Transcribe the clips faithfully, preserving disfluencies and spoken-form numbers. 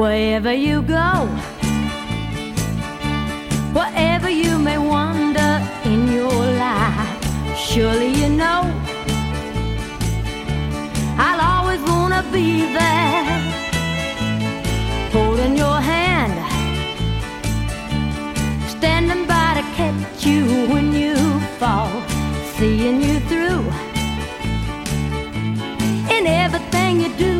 wherever you go, wherever you may wander in your life. Surely you know I'll always wanna be there, holding your hand, standing by to catch you when you fall, seeing you through in everything you do.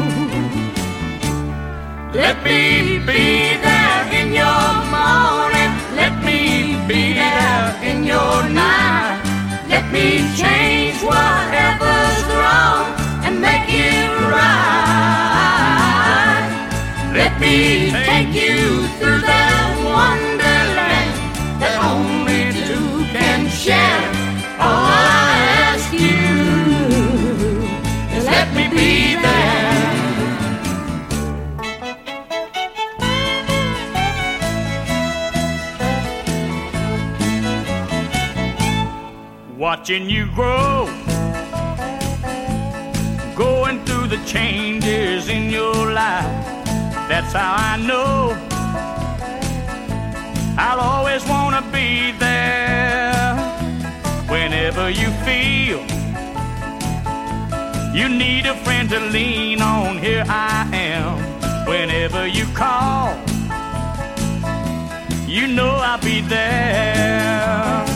Let me be there in your morning, let me be there in your night. Let me change whatever's wrong and make it right. Let me take you through that wonderland that only two can share. All I ask you is let me be there. Watching you grow, going through the changes in your life. That's how I know I'll always want to be there. Whenever you feel you need a friend to lean on, here I am. Whenever you call, you know I'll be there.